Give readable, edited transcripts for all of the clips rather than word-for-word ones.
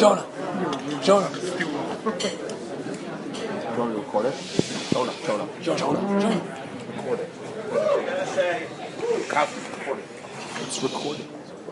Jonah. Jonah, record it. Jonah. Record it. It's recorded.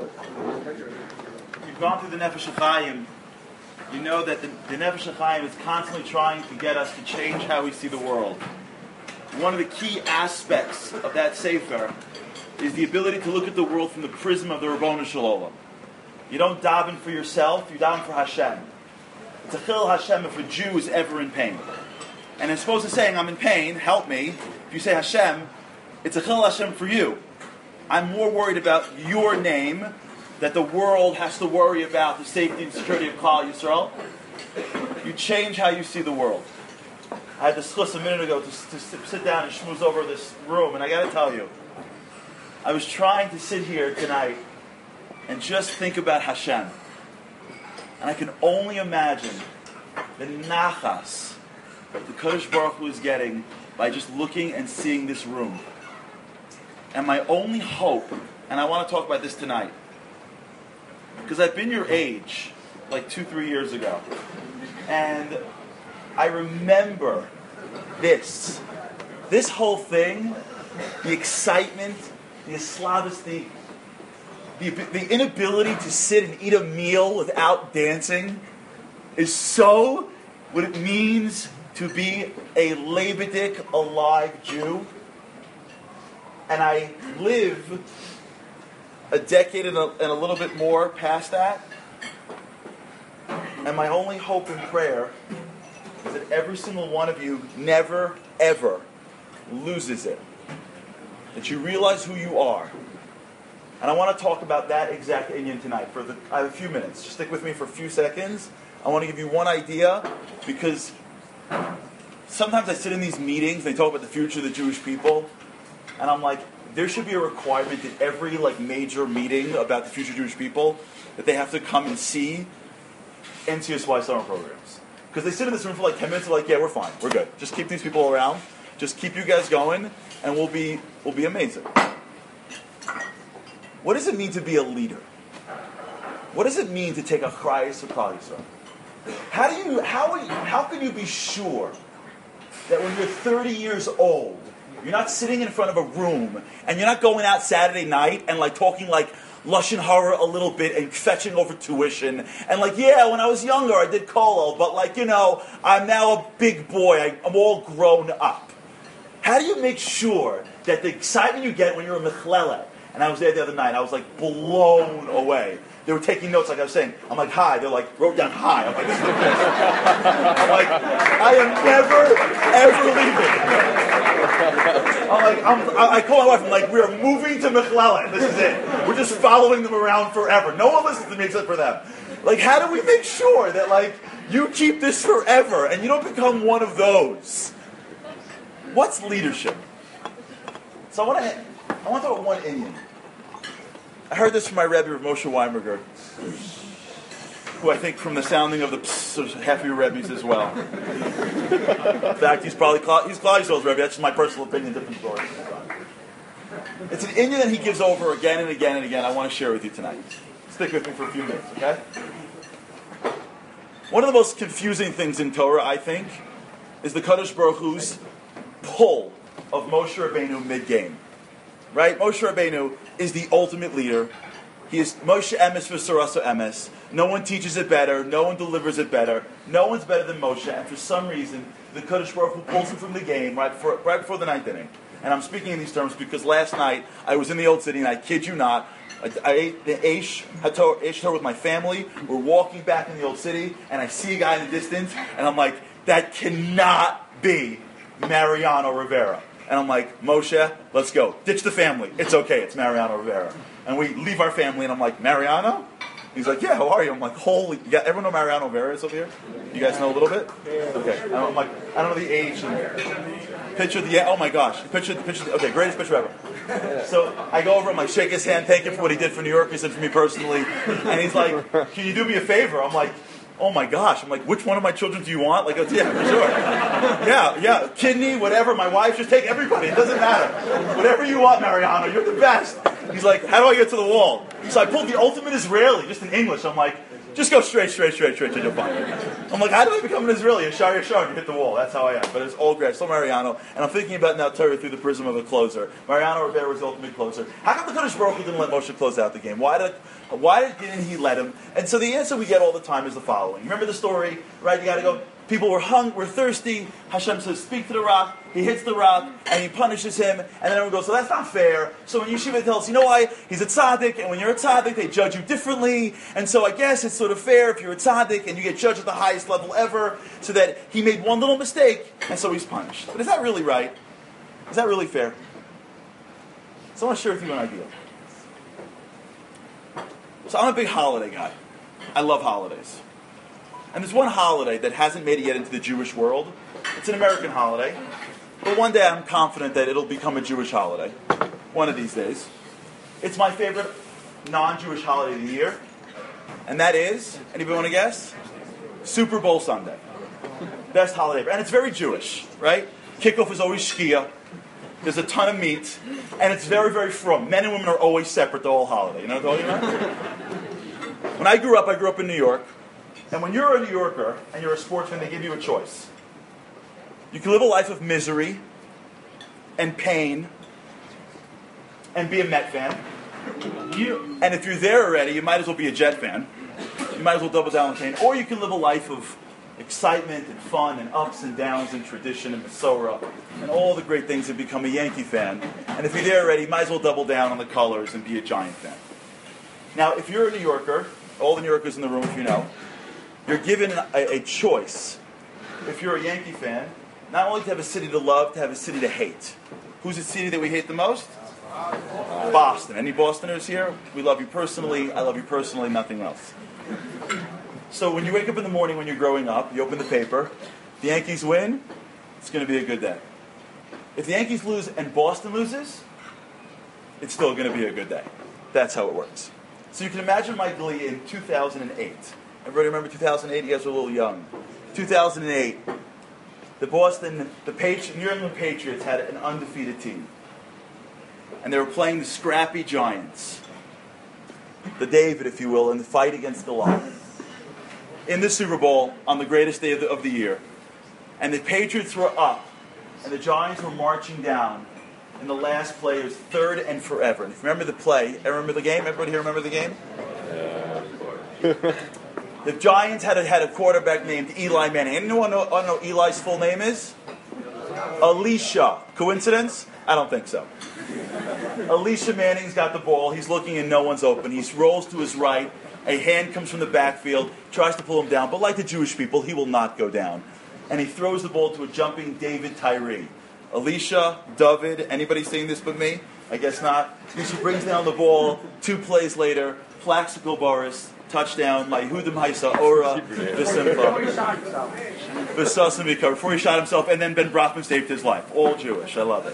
You've gone through the Nefesh HaChaim. You know that the Nefesh HaChaim is constantly trying to get us to change how we see the world. One of the key aspects of that Sefer is the ability to look at the world from the prism of the Ribbono Shel Olam. You don't daven for yourself, you daven for Hashem. It's a chil Hashem if a Jew is ever in pain. And as opposed to saying, I'm in pain, help me, if you say Hashem, it's a chil Hashem for you. I'm more worried about your name, that the world has to worry about the safety and security of Klal Yisrael. You change how you see the world. I had the schus a minute ago to sit down and schmooze over this room, and I got to tell you, I was trying to sit here tonight and just think about Hashem. And I can only imagine the nachas that the Kadosh Baruch Hu is getting by just looking and seeing this room. And my only hope, and I want to talk about this tonight, because I've been your age, like 2-3 years ago, and I remember this whole thing, the excitement, the aslavasti, the inability to sit and eat a meal without dancing is so what it means to be a Levitic, alive Jew. And I live a decade and a little bit more past that. And my only hope and prayer is that every single one of you never, ever loses it. That you realize who you are. And I want to talk about that exact inyan tonight. I have a few minutes. Just stick with me for a few seconds. I want to give you one idea, because sometimes I sit in these meetings, they talk about the future of the Jewish people, and I'm like, there should be a requirement that every major meeting about the future of Jewish people, that they have to come and see NCSY summer programs. Because they sit in this room for 10 minutes, they're like, yeah, we're fine, we're good. Just keep these people around, just keep you guys going, and we'll be amazing. What does it mean to be a leader? What does it mean to take a chrayas of Klal Yisrael? How can you be sure that when you're 30 years old, you're not sitting in front of a room and you're not going out Saturday night and talking Lashon Hara a little bit and fetching over tuition and when I was younger I did kollel, but I'm now a big boy, I'm all grown up. How do you make sure that the excitement you get when you're a mechlelet, and I was there the other night, I was blown away. They were taking notes, like I was saying. I'm like, hi. They're like, wrote down hi. I'm like, this is the best. I'm like, I am never, ever leaving. I call my wife, I'm like, we are moving to Mechlelet. This is it. We're just following them around forever. No one listens to me except for them. How do we make sure that, you keep this forever and you don't become one of those? What's leadership? So I want to talk about one inyan. I heard this from my Rebbe, Moshe Weinberger, who I think from the sounding of the psst, half of your Rebbes as well. In fact, he's Klal Yisrael's Rebbe. That's just my personal opinion, different story. It's an inyan that he gives over again and again and again. I want to share with you tonight. Stick with me for a few minutes, okay? One of the most confusing things in Torah, I think, is the Kadosh Baruch Hu's pull of Moshe Rabbeinu mid-game. Right? Moshe Rabbeinu is the ultimate leader. He is Moshe Emes v'Sarasa Emes. No one teaches it better. No one delivers it better. No one's better than Moshe. And for some reason, the Kadosh Baruch Hu pulls him from the game right before the ninth inning. And I'm speaking in these terms because last night I was in the Old City, and I kid you not, I ate the Eish Torah with my family. We're walking back in the Old City, and I see a guy in the distance, and I'm like, that cannot be Mariano Rivera. And I'm like, Moshe, let's go. Ditch the family. It's okay. It's Mariano Rivera. And we leave our family, and I'm like, Mariano? He's like, yeah, how are you? I'm like, holy... Everyone know Mariano Rivera is over here? You guys know a little bit? Okay. I'm like, I don't know the age. Picture the... Oh, my gosh. Picture... Okay, greatest picture ever. So I go over, I'm like, shake his hand, thank him for what he did for New York. He said for me personally. And he's like, can you do me a favor? I'm like, oh my gosh. I'm like, which one of my children do you want? Like, yeah, for sure. Yeah, kidney, whatever, my wife, just take everybody. It doesn't matter. Whatever you want, Mariano, you're the best. He's like, how do I get to the wall? So I pulled the ultimate Israeli, just in English. I'm like, Just go straight till you'll find it. I'm like, how do I become an Israeli? Yashar, you hit the wall. That's how I am. But it's old grad, still Mariano. And I'm thinking about now Torah through the prism of a closer. Mariano Rivera was the ultimate closer. How come the Kodesh Baruch Hu didn't let Moshe close out the game? Why didn't he let him? And so the answer we get all the time is the following. Remember the story, right? You got to go. People were thirsty. Hashem says, speak to the rock. He hits the rock, and he punishes him. And then everyone goes, so that's not fair. So when Yeshiva tells us, you know why? He's a tzaddik, and when you're a tzaddik, they judge you differently. And so I guess it's sort of fair if you're a tzaddik, and you get judged at the highest level ever, so that he made one little mistake, and so he's punished. But is that really right? Is that really fair? So I want to share with you an idea. So I'm a big holiday guy. I love holidays. And there's one holiday that hasn't made it yet into the Jewish world. It's an American holiday. But one day I'm confident that it'll become a Jewish holiday. One of these days. It's my favorite non-Jewish holiday of the year. And that is, anybody want to guess? Super Bowl Sunday. Best holiday ever. And it's very Jewish, right? Kickoff is always Shkia. There's a ton of meat. And it's very, very frum. Men and women are always separate the whole holiday. You know what I'm talking about? When I grew up in New York. And when you're a New Yorker and you're a sportsman, they give you a choice. You can live a life of misery and pain and be a Met fan. And if you're there already, you might as well be a Jet fan. You might as well double down on pain. Or you can live a life of excitement and fun and ups and downs and tradition and Masorah and all the great things that become a Yankee fan. And if you're there already, you might as well double down on the colors and be a Giant fan. Now, if you're a New Yorker, all the New Yorkers in the room, if you know, you're given a choice, if you're a Yankee fan, not only to have a city to love, to have a city to hate. Who's the city that we hate the most? Boston. Any Bostoners here? We love you personally. I love you personally, nothing else. So when you wake up in the morning when you're growing up, you open the paper, the Yankees win, it's going to be a good day. If the Yankees lose and Boston loses, it's still going to be a good day. That's how it works. So you can imagine my glee in 2008. Everybody remember 2008? You guys were a little young. 2008, New England Patriots had an undefeated team. And they were playing the scrappy Giants. The David, if you will, in the fight against Goliath. In the Super Bowl, on the greatest day of the year. And the Patriots were up. And the Giants were marching down. And the last play was third and forever. And if you remember the play, remember the game? Everybody here remember the game? The Giants had a quarterback named Eli Manning. Anyone know Eli's full name is? Elisha. Coincidence? I don't think so. Elisha Manning's got the ball. He's looking and no one's open. He rolls to his right. A hand comes from the backfield, tries to pull him down. But like the Jewish people, he will not go down. And he throws the ball to a jumping David Tyree. Elisha, David, anybody seeing this but me? I guess not. He brings down the ball. 2 plays later, Plaxico Boris, touchdown, Yehudim Haisa Ora, V'Simcha, before he shot himself, and then Ben Brachman saved his life. All Jewish. I love it.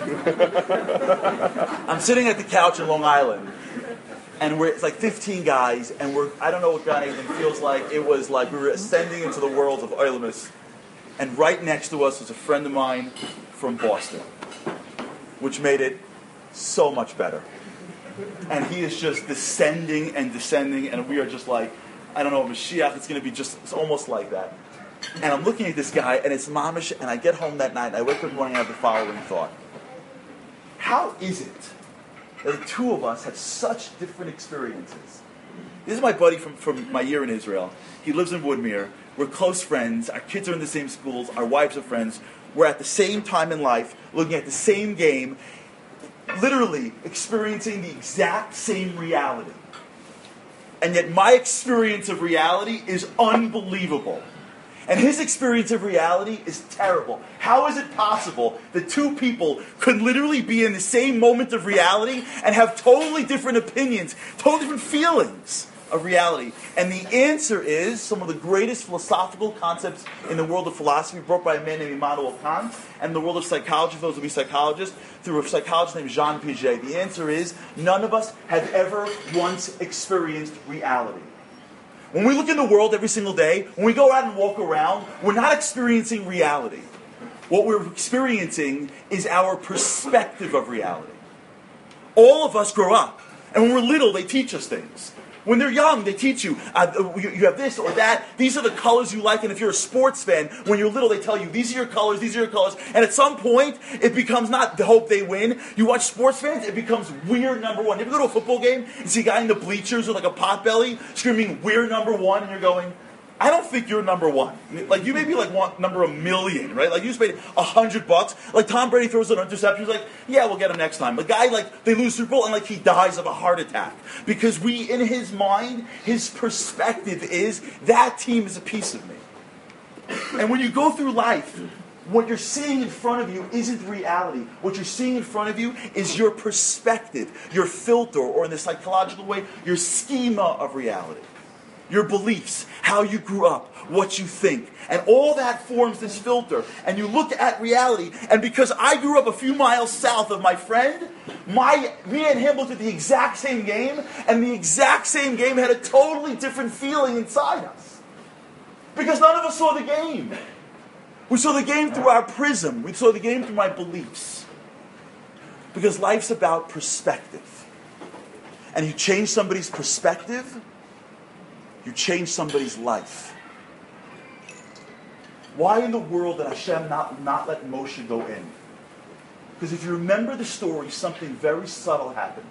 I'm sitting at the couch in Long Island, and it's like 15 guys, and I don't know what Gan Eden feels like. It was like we were ascending into the world of Oilimus, and right next to us was a friend of mine from Boston, which made it so much better. And he is just descending, and we are just like, I don't know, Mashiach, it's going to be it's almost like that. And I'm looking at this guy, and it's mamish, and I get home that night, and I wake up in the morning and I have the following thought. How is it that the two of us have such different experiences? This is my buddy from my year in Israel. He lives in Woodmere. We're close friends. Our kids are in the same schools. Our wives are friends. We're at the same time in life, looking at the same game, literally experiencing the exact same reality. And yet my experience of reality is unbelievable. And his experience of reality is terrible. How is it possible that two people could literally be in the same moment of reality and have totally different opinions, totally different feelings of reality? And the answer is some of the greatest philosophical concepts in the world of philosophy, brought by a man named Immanuel Kant, and the world of psychology, for those who be psychologists, through a psychologist named Jean Piaget. The answer is none of us have ever once experienced reality. When we look in the world every single day, when we go out and walk around, we're not experiencing reality. What we're experiencing is our perspective of reality. All of us grow up, and when we're little, they teach us things. When they're young, they teach you, you have this or that. These are the colors you like. And if you're a sports fan, when you're little, they tell you, these are your colors, these are your colors. And at some point, it becomes not the hope they win. You watch sports fans, it becomes we're number one. You ever go to a football game and see a guy in the bleachers with like a pot belly screaming, we're number one, and you're going, I don't think you're number one. Like, you may be like number 1,000,000, right? Like, you just paid $100. Like, Tom Brady throws an interception. He's like, yeah, we'll get him next time. The guy, like, they lose Super Bowl and like he dies of a heart attack. Because in his mind, his perspective is, that team is a piece of me. And when you go through life, what you're seeing in front of you isn't reality. What you're seeing in front of you is your perspective, your filter, or in the psychological way, your schema of reality. Your beliefs, how you grew up, what you think. And all that forms this filter. And you look at reality, and because I grew up a few miles south of my friend, me and him looked at the exact same game, and the exact same game had a totally different feeling inside us. Because none of us saw the game. We saw the game through our prism. We saw the game through my beliefs. Because life's about perspective. And you change somebody's perspective, you change somebody's life. Why in the world did Hashem not let Moshe go in? Because if you remember the story, something very subtle happened.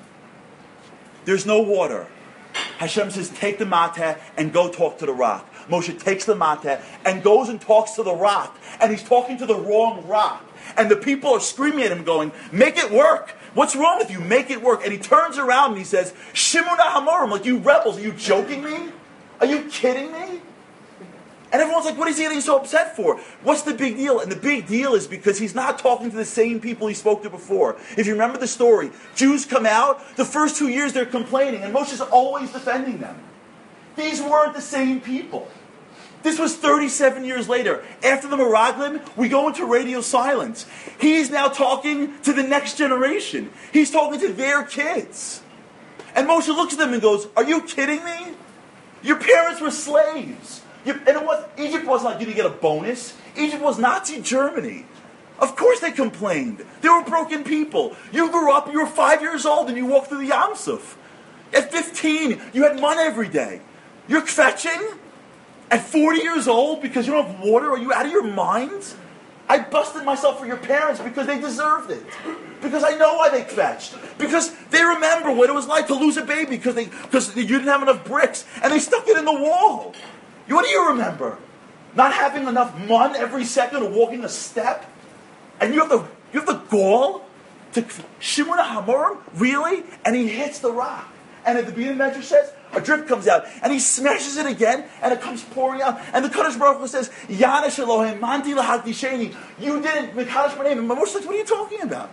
There's no water. Hashem says, take the mateh and go talk to the rock. Moshe takes the mateh and goes and talks to the rock. And he's talking to the wrong rock. And the people are screaming at him going, make it work. What's wrong with you? Make it work. And he turns around and he says, Shimuna Hamorim, like, you rebels, are you joking me? Are you kidding me? And everyone's like, what is he getting so upset for? What's the big deal? And the big deal is because he's not talking to the same people he spoke to before. If you remember the story, Jews come out, the first 2 years they're complaining, and Moshe's always defending them. These weren't the same people. This was 37 years later. After the Meraglim, we go into radio silence. He's now talking to the next generation. He's talking to their kids. And Moshe looks at them and goes, are you kidding me? Your parents were slaves. Egypt wasn't like you to get a bonus. Egypt was Nazi Germany. Of course they complained. They were broken people. You grew up, you were 5 years old, and you walked through the Yam Suf. At 15, you had mun every day. You're kvetching? At 40 years old, because you don't have water, are you out of your mind? I busted myself for your parents because they deserved it. Because I know why they kvetched. Because they remember what it was like to lose a baby because you didn't have enough bricks and they stuck it in the wall. What do you remember? Not having enough mun every second or walking a step? And you have the gall to Shimuna Hamorim? Really? And he hits the rock. And at the beginning of the Medrash says, a drip comes out, and he smashes it again, and it comes pouring out. And the Kadosh Baruch Hu says, Yadash Elohim, Manti Lahakdisheni. You didn't, Mekadosh my name. And Moshe says, what are you talking about?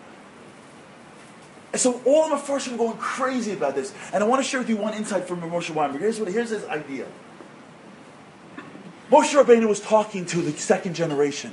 And so all of the Mepharshim are going crazy about this. And I want to share with you one insight from Moshe Weinberg. Here's his idea. Moshe Rabbeinu was talking to the second generation.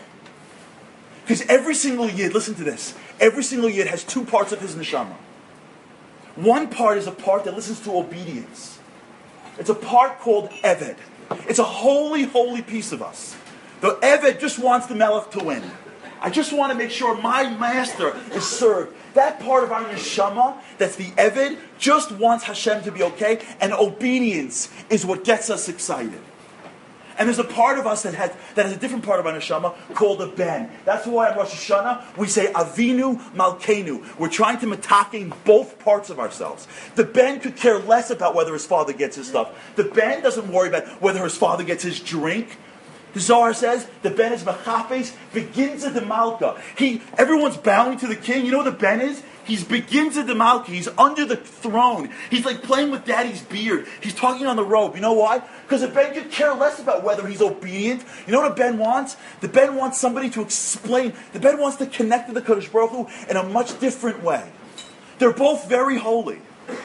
Because every single Yid, listen to this, every single Yid has two parts of his neshama. One part is a part that listens to obedience. It's a part called Eved. It's a holy, holy piece of us. The Eved just wants the Melech to win. I just want to make sure my master is served. That part of our neshama, that's the Eved, just wants Hashem to be okay, and obedience is what gets us excited. And there's a part of us that has a different part of our neshama called a ben. That's why on Rosh Hashanah we say Avinu Malkeinu. We're trying to metaken both parts of ourselves. The ben could care less about whether his father gets his stuff. The ben doesn't worry about whether his father gets his drink. The Zohar says the ben is mechapes, begins at the malka. Everyone's bowing to the king. You know what the ben is? He's begins at the malka. He's under the throne. He's like playing with daddy's beard. He's talking on the robe. You know why? Because the ben could care less about whether he's obedient. You know what a ben wants? The ben wants somebody to explain. The ben wants to connect to the Kadosh Baruch Hu in a much different way. They're both very holy.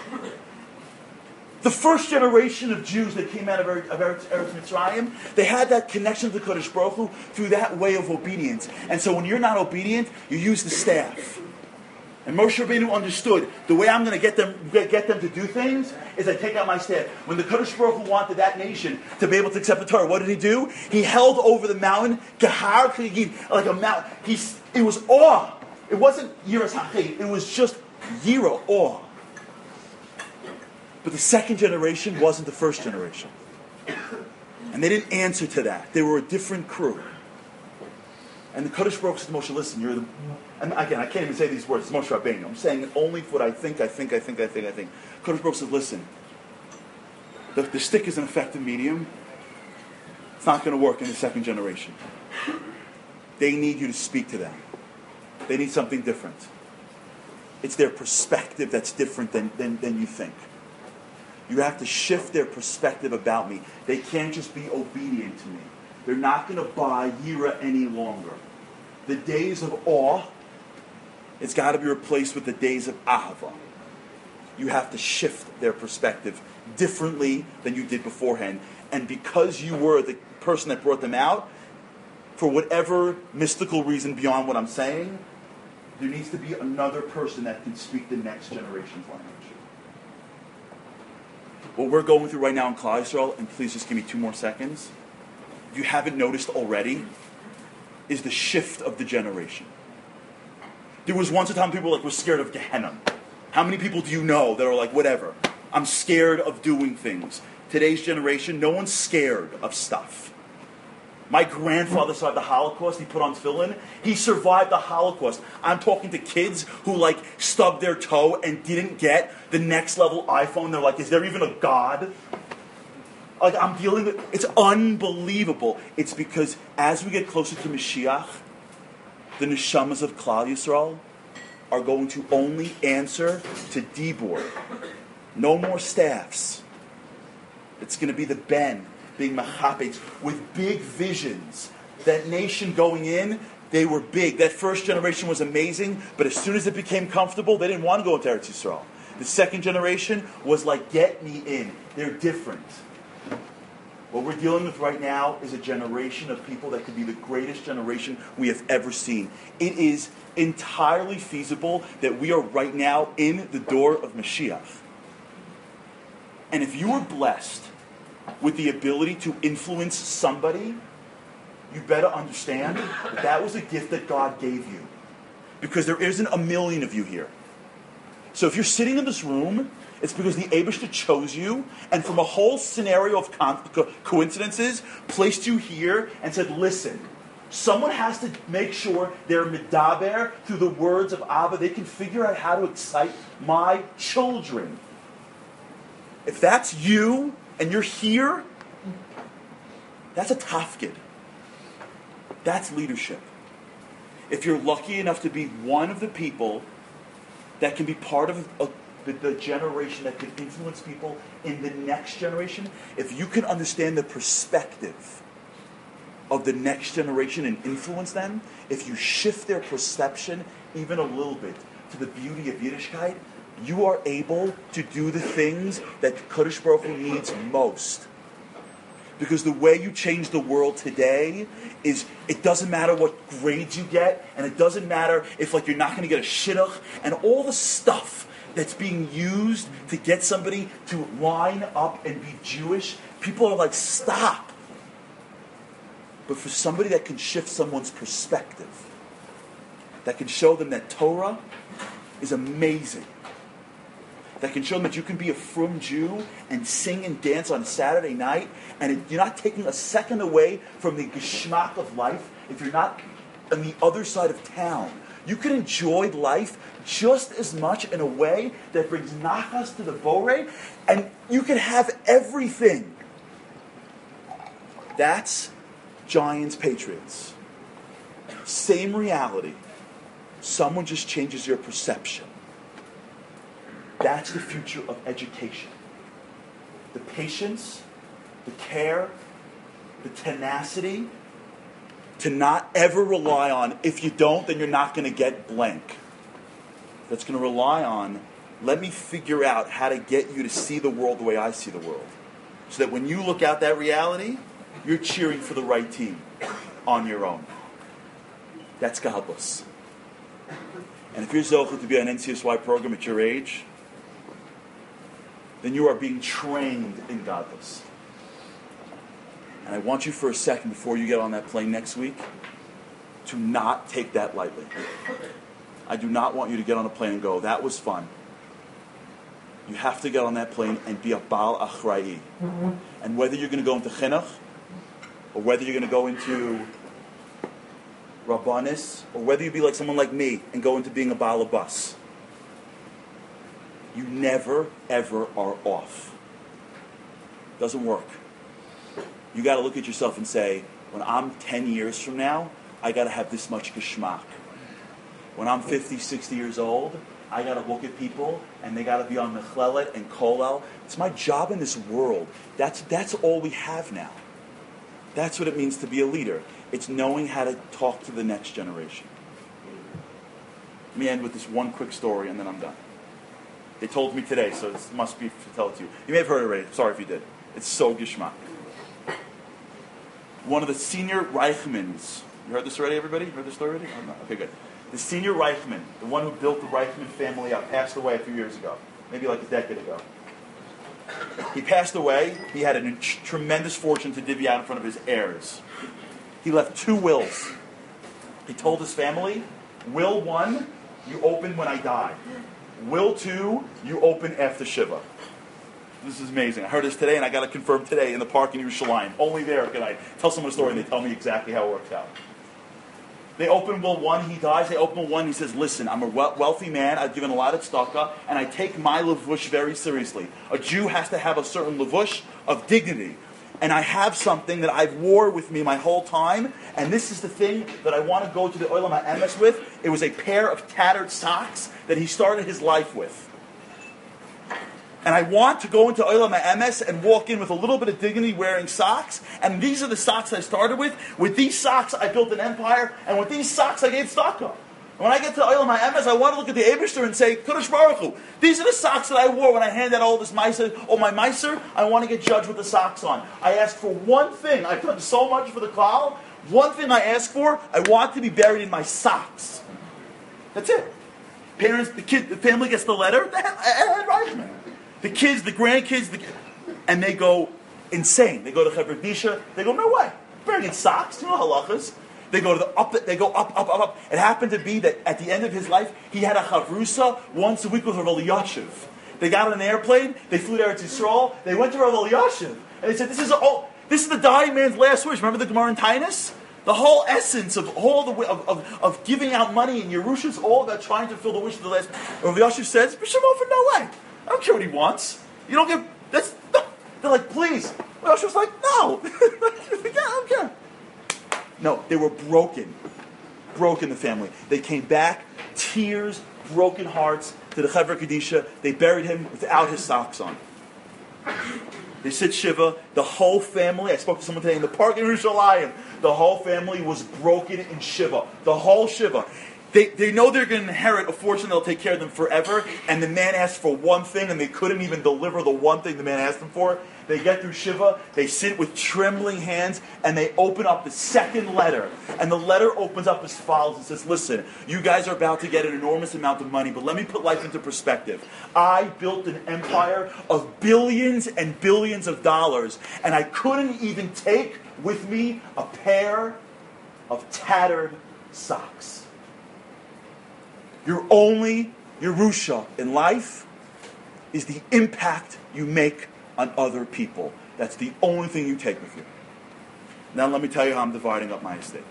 The first generation of Jews that came out of Eretz Mitzrayim, they had that connection to the Kadosh Baruch Hu through that way of obedience. And so when you're not obedient, you use the staff. And Moshe Rabbeinu understood, the way I'm going to get them to do things is I take out my staff. When the Kadosh Baruch Hu wanted that nation to be able to accept the Torah, what did he do? He held over the mountain, Gehar K'Yigid, like a mountain. It was awe. It wasn't Yiras HaChet. It was just Yira, awe. But the second generation wasn't the first generation. And they didn't answer to that. They were a different crew. And the Kodesh Baruch said to Moshe, listen, you're the... And again, I can't even say these words. It's Moshe Rabbeinu. I'm saying it only for what I think. Kodesh Baruch said, listen, the stick is an effective medium. It's not going to work in the second generation. They need you to speak to them. They need something different. It's their perspective that's different than you think. You have to shift their perspective about me. They can't just be obedient to me. They're not going to buy Yira any longer. The days of awe, it's got to be replaced with the days of Ahava. You have to shift their perspective differently than you did beforehand. And because you were the person that brought them out, for whatever mystical reason beyond what I'm saying, there needs to be another person that can speak the next generation's language. What we're going through right now in Klal Yisrael, and please just give me 2 more seconds, if you haven't noticed already, is the shift of the generation. There was once a time people were scared of Gehenna. How many people do you know that are like, whatever, I'm scared of doing things? Today's generation, no one's scared of stuff. My grandfather survived the Holocaust. He put on tefillin. He survived the Holocaust. I'm talking to kids who stubbed their toe and didn't get the next level iPhone. They're like, is there even a God? I'm dealing with... It's unbelievable. It's because as we get closer to Mashiach, the neshamas of Klal Yisrael are going to only answer to Dibur. No more staffs. It's going to be the Ben being machapetz with big visions. That nation going in, they were big. That first generation was amazing, but as soon as it became comfortable, they didn't want to go into Eretz Yisrael. The second generation was like, get me in. They're different. What we're dealing with right now is a generation of people that could be the greatest generation we have ever seen. It is entirely feasible that we are right now in the door of Mashiach. And if you are blessed with the ability to influence somebody, you better understand that was a gift that God gave you. Because there isn't a million of you here. So if you're sitting in this room, it's because the Eibishter chose you, and from a whole scenario of coincidences, placed you here and said, listen, someone has to make sure they're medaber through the words of Abba. They can figure out how to excite my children. If that's you, and you're here, that's a tafkid. That's leadership. If you're lucky enough to be one of the people that can be part of the generation that can influence people in the next generation, if you can understand the perspective of the next generation and influence them, if you shift their perception even a little bit to the beauty of Yiddishkeit, you are able to do the things that Kodesh Baruch Hu needs most. Because the way you change the world today is, it doesn't matter what grades you get, and it doesn't matter if you're not going to get a shidduch, and all the stuff that's being used to get somebody to line up and be Jewish, people are like, stop. But for somebody that can shift someone's perspective, that can show them that Torah is amazing, that can show them that you can be a frum Jew and sing and dance on Saturday night, and you're not taking a second away from the geschmack of life if you're not on the other side of town. You can enjoy life just as much in a way that brings nachas to the borei, and you can have everything. That's Giants Patriots. Same reality. Someone just changes your perception. That's the future of education. The patience, the care, the tenacity to not ever rely on, if you don't, then you're not going to get blank. That's going to rely on, let me figure out how to get you to see the world the way I see the world. So that when you look out that reality, you're cheering for the right team on your own. That's godless. And if you're zocheh to be on an NCSY program at your age, then you are being trained in godless. And I want you for a second, before you get on that plane next week, to not take that lightly. I do not want you to get on a plane and go, that was fun. You have to get on that plane and be a Baal Achra'i. And whether you're going to go into Chinuch, or whether you're going to go into Rabbanis, or whether you be like someone like me and go into being a Baal Abbas, you never, ever are off. Doesn't work. You got to look at yourself and say, when I'm 10 years from now, I got to have this much geschmack. When I'm 50, 60 years old, I got to look at people and they got to be on Mechlelet and Kollel. It's my job in this world. That's all we have now. That's what it means to be a leader. It's knowing how to talk to the next generation. Let me end with this one quick story and then I'm done. They told me today, so this must be to tell it to you. You may have heard it already. Sorry if you did. It's so geschmack. One of the senior Reichmans. You heard this already, everybody? You heard this story already? Oh, no. Okay, good. The senior Reichman, the one who built the Reichman family up, passed away a few years ago. Maybe like a decade ago. He passed away. He had a tremendous fortune to divvy out in front of his heirs. He left 2 wills. He told his family, Will 1, you open when I die. Will 2, you open after Shiva. This is amazing. I heard this today, and I got it confirmed today in the park in Yerushalayim. Only there can I tell someone a story, and they tell me exactly how it works out. They open Will 1, he dies. They open Will 1, he says, listen, I'm a wealthy man, I've given a lot of tzedakah, and I take my levush very seriously. A Jew has to have a certain levush of dignity. And I have something that I've wore with me my whole time, and this is the thing that I want to go to the Olam HaEmes with. It was a pair of tattered socks that he started his life with. And I want to go into Olam HaEmes and walk in with a little bit of dignity wearing socks. And these are the socks I started with. With these socks, I built an empire. And with these socks, I gave tzedakah. When I get to Olam HaEmes, I want to look at the Eibishter and say, Kadosh Baruch Hu, these are the socks that I wore when I handed out all this meiser, all my meiser. I want to get judged with the socks on. I ask for one thing. I've done so much for the klal. One thing I ask for, I want to be buried in my socks. That's it. Parents, the kid, the family gets the letter. The kids, the grandkids, and they go insane. They go to Chevra Disha. They go, no way. Wearing in socks. You know halachas. They go to the up. They go up. It happened to be that at the end of his life, he had a chavrusa once a week with Rav Elyashiv. They got on an airplane. They flew to Eretz Yisrael. They went to Rav Elyashiv, and they said, "This is the dying man's last wish." Remember the Gemara in Tainus? The whole essence of all of giving out money in Yerusha is all about trying to fill the wish of the last. Rav Elyashiv says, "B'Shem Ofer, no way. I don't care what he wants. You don't get that's." No. They're like, "Please." Rav Elyashiv was like, "No, I don't care." No, they were broken. Broken, the family. They came back, tears, broken hearts, to the Chevra Kadisha. They buried him without his socks on. They said Shiva. The whole family, I spoke to someone today in the park in Yerushalayim, the whole family was broken in Shiva. The whole Shiva. They know they're going to inherit a fortune that'll take care of them forever, and the man asked for one thing, and they couldn't even deliver the one thing the man asked them for. They get through Shiva, they sit with trembling hands, and they open up the second letter. And the letter opens up as follows. It says, listen, you guys are about to get an enormous amount of money, but let me put life into perspective. I built an empire of billions and billions of dollars, and I couldn't even take with me a pair of tattered socks. Your only Yerusha in life is the impact you make on other people. That's the only thing you take with you. Now let me tell you how I'm dividing up my estate.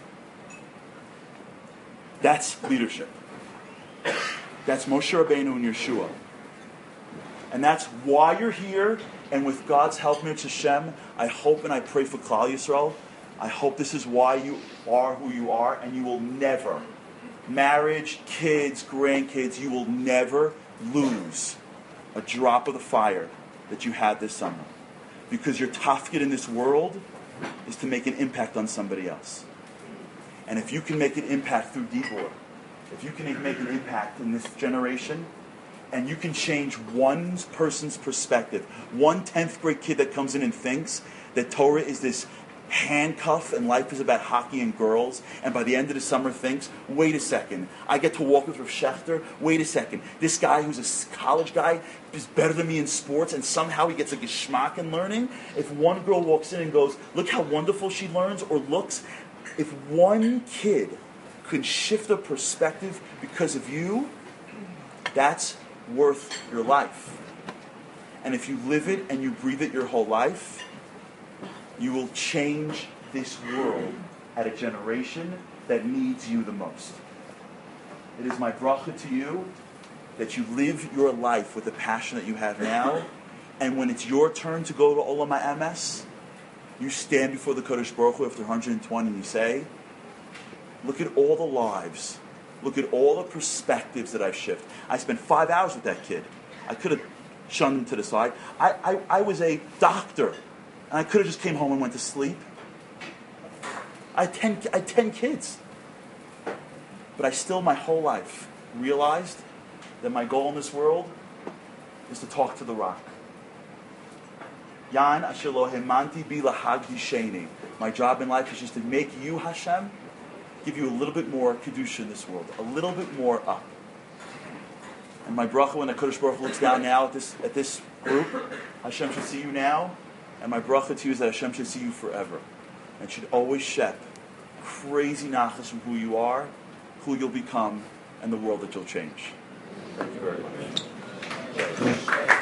That's leadership. That's Moshe Rabbeinu and Yeshua. And that's why you're here, and with God's help, Mitzvah Hashem, I hope and I pray for Klal Yisrael. I hope this is why you are who you are, and you will never, marriage, kids, grandkids, you will never lose a drop of the fire that you had this summer. Because your tafkid in this world is to make an impact on somebody else. And if you can make an impact through Dibur, if you can make an impact in this generation, and you can change one person's perspective, 1 10th grade kid that comes in and thinks that Torah is this handcuff and life is about hockey and girls, and by the end of the summer thinks, wait a second, I get to walk with Rav Shechter, wait a second, this guy who's a college guy is better than me in sports, and somehow he gets a geschmack in learning. If one girl walks in and goes, look how wonderful she learns, or looks, if one kid could shift a perspective because of you, that's worth your life. And if you live it and you breathe it your whole life, you will change this world at a generation that needs you the most. It is my bracha to you that you live your life with the passion that you have now, and when it's your turn to go to Olam HaEmes, you stand before the Kodesh Baruch Hu after 120 and you say, look at all the lives, look at all the perspectives that I've shifted. I spent 5 hours with that kid. I could have shunned him to the side. I was a doctor, and I could have just came home and went to sleep. I had 10 kids. But I still, my whole life, realized that my goal in this world is to talk to the rock. Yan asher lo hemanti bi lahagdi sheni. My job in life is just to make you, Hashem, give you a little bit more kedusha in this world, a little bit more up. And my bracha, when the Kodesh Baruch Hu looks down now at this group, Hashem should see you now, and my bracha to you is that Hashem should see you forever, and should always shep crazy nachas from who you are, who you'll become, and the world that you'll change. Thank you very much.